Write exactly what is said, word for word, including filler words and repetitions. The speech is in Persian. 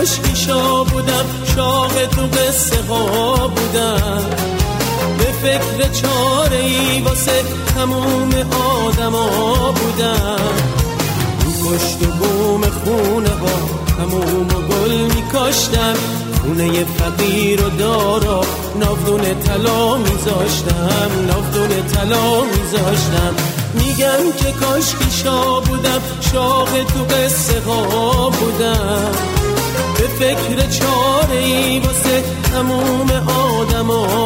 کاش ایشا بودم، شاق تو قصه ها بودم، به فکر چاره ای واسه تموم آدم ها بودم. رو پشت و بوم خونه ها تموم و گل می کاشتم، خونه فقیر و دارا ناودون طلا میذاشتم، ناودون طلا میذاشتم. میگم که کاش ایشا بودم، شاق تو قصه ها بودم، به فکر چاره ای واسه تموم آدم ها